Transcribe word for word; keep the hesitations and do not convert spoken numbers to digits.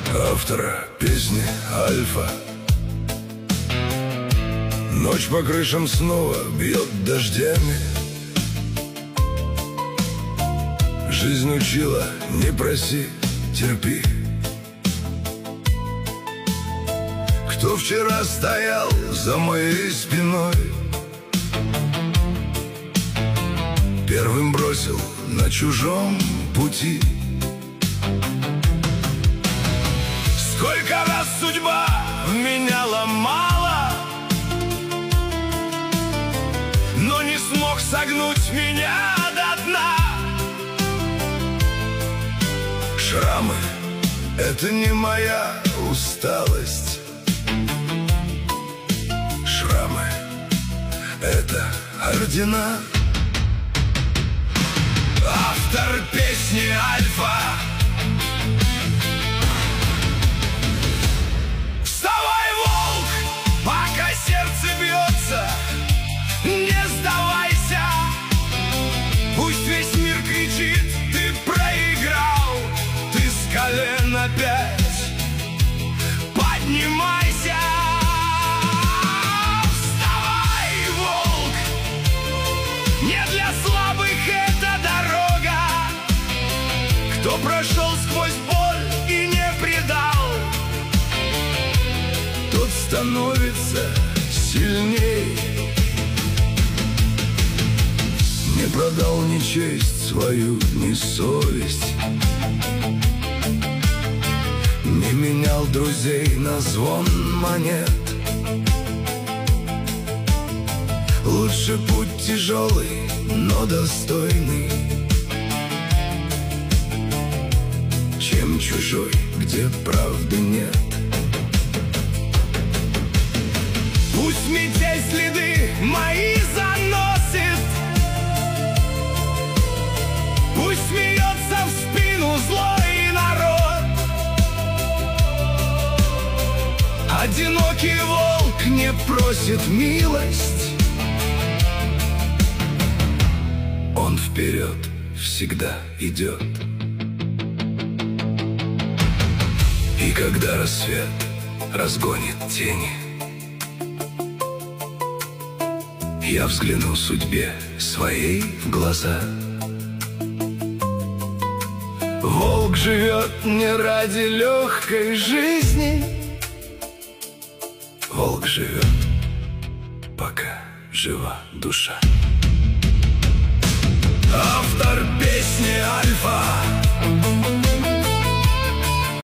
Автора песни Альфа. Ночь по крышам снова бьет дождями. Жизнь учила: не проси, терпи. Кто вчера стоял за моей спиной, первым бросил на чужом пути. Сколько раз судьба меня ломала, но не смог согнуть меня до дна. Шрамы — это не моя усталость. Шрамы — это ордена. Автор песни Альфа. Вставай, волк, пока сердце бьется, не сдавайся. Пусть весь мир кричит: ты проиграл, ты с колен опять поднимайся. Вставай, волк, не для слабых эта дорога. Кто прошел сквозь боль и не предал, тот становится сильней. Не продал ни честь свою, ни совесть, не менял друзей на звон монет. Лучше путь тяжелый, но достойный, чем чужой, где правды нет. Пусть метель следы мои заносит, пусть смеется в спину злой народ. Одинокий волк не просит милость, он вперед всегда идет. И когда рассвет разгонит тени, я взгляну судьбе своей в глаза. Волк живет не ради легкой жизни, волк живет, пока жива душа. Автор песни Альфа.